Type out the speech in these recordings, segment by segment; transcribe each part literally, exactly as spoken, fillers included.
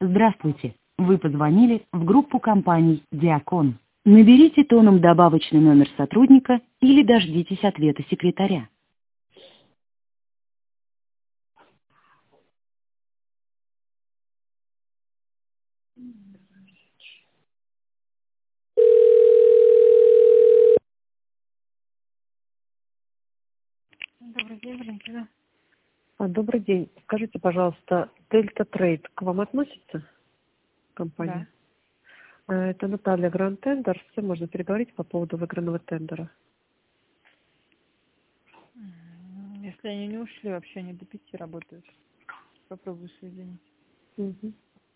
Здравствуйте. Вы позвонили в группу компаний «Диакон». Наберите тоном добавочный номер сотрудника или дождитесь ответа секретаря. Добрый день, Валентина. А, Добрый день. Скажите, пожалуйста, Дельта Трейд к вам относится компания? Да. Э, Это Наталья Гранд Тендер. С кем можно переговорить по поводу выигранного тендера? М, Если они не ушли, вообще они до пяти работают. Попробую соединить. Мгм.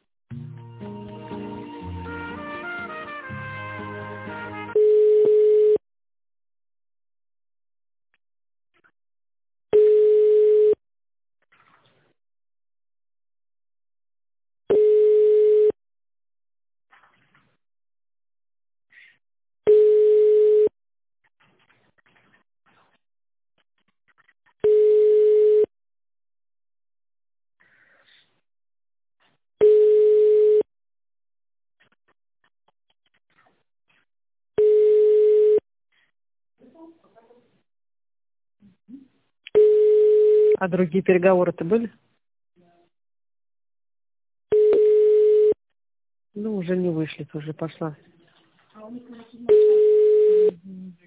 А другие переговоры-то были? Ну, уже не вышли, уже пошла. Мгм.